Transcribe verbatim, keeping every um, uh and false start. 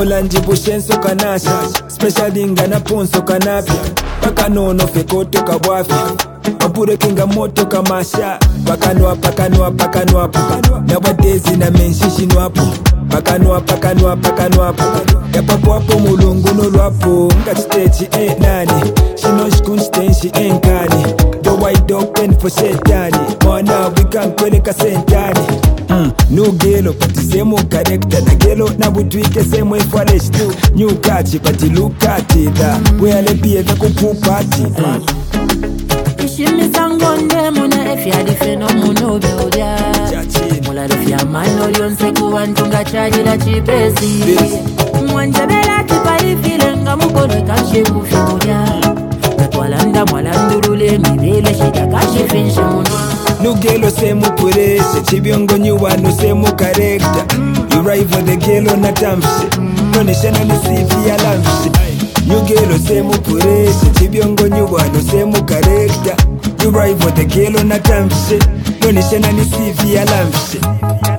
Mulanji bushenso kanasha special dinga na ponso kanapya paka nono fekoto kabwafya mapure kinga moto kamasha pakanwa pakanwa pakanwa nowadays na menshishi nwapo pakanwa pakanwa pakanwa ya papo hapo mulungu nolwapo ngachitechi eh nani shino shkunstenshi enkani the wide open for shetani mwana wikankweleka sentani Mm, new gelo pati semo character na gelo na budwike semo fresh too new catchy pati look at it we are be the kupu party ishimi sangonde mona efya di phenomenon beodia mola refya manorion se kuwantunga chaji la chipesi mwanjabela tipali filenga mukole kashi kufimudia natwalanda mwalandurule mibele shida kashi finshi munwa Nugelo semu purese chibiongo nyuwano semu karekta You rival the gelo na tamshi Noneshana ni sivi ya lamshi Nugelo semu purese chibiongo nyuwano semu karekta You rival the gelo na tamshi Noneshana ni sivi ya lamshi